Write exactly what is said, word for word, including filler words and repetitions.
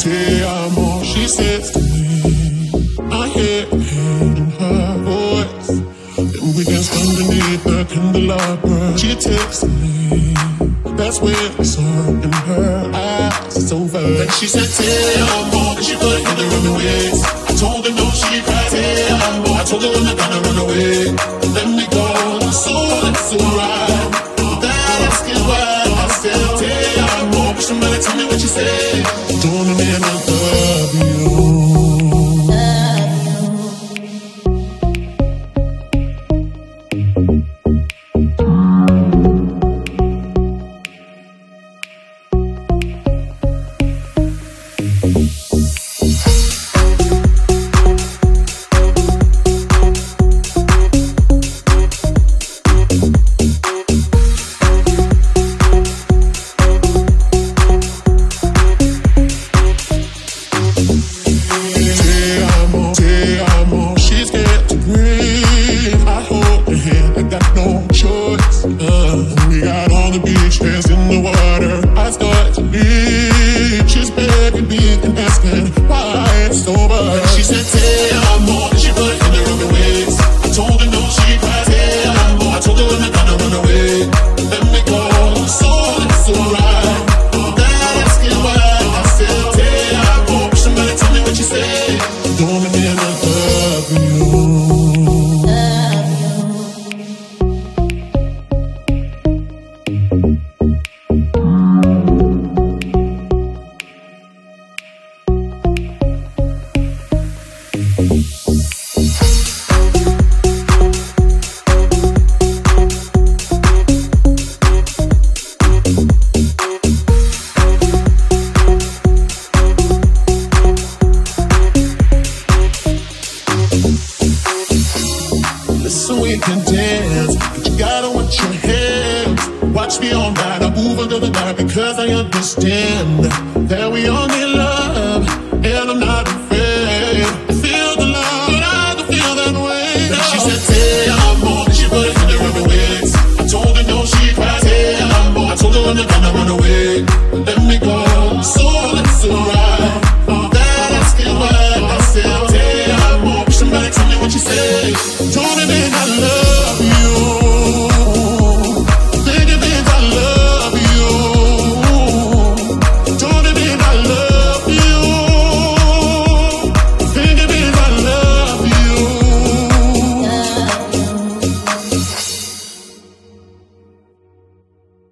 Te amo, she says to me. I hear the pain in her voice. Then we danced underneath the candelabra. She texts me. That's when I saw it in her eyes. It's over. Then she said, Te amo, and she put it in the running ways. I told her no, she cried. Te amo, I told her I'm not gonna run away. Let me go, so it's alright. Without asking why, I still Te amo. But somebody tell me what you say. Don't know me and I love you. Don't